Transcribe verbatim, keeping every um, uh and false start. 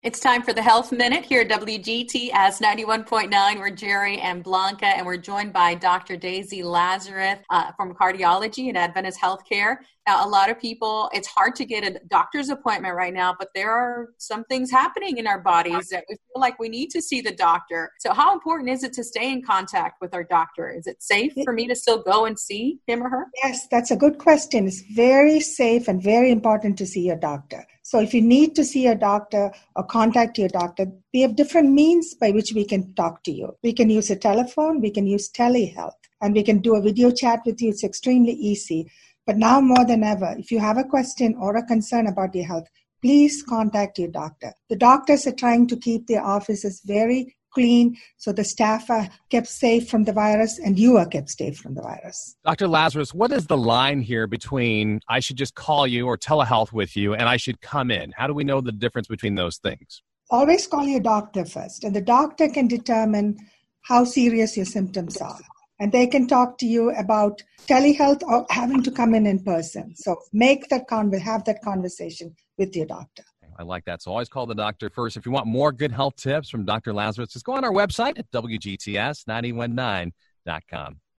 It's time for the Health Minute here at W G T S ninety-one point nine. We're Jerry and Blanca, and we're joined by Doctor Daisy Lazarus uh, from cardiology at Adventist Healthcare. Now, a lot of people, it's hard to get a doctor's appointment right now, but there are some things happening in our bodies that we feel like we need to see the doctor. So how important is it to stay in contact with our doctor? Is it safe for me to still go and see him or her? Yes, that's a good question. It's very safe and very important to see your doctor. So if you need to see a doctor or contact your doctor, we have different means by which we can talk to you. We can use a telephone, we can use telehealth, and we can do a video chat with you. It's extremely easy. But now more than ever, if you have a question or a concern about your health, please contact your doctor. The doctors are trying to keep their offices very clean so the staff are kept safe from the virus and you are kept safe from the virus. Doctor Lazarus, what is the line here between I should just call you or telehealth with you and I should come in? How do we know the difference between those things? Always call your doctor first, and the doctor can determine how serious your symptoms are. And they can talk to you about telehealth or having to come in in person. So make that con- have that conversation with your doctor. I like that. So always call the doctor first. If you want more good health tips from Doctor Lazarus, just go on our website at W G T S nine one nine dot com.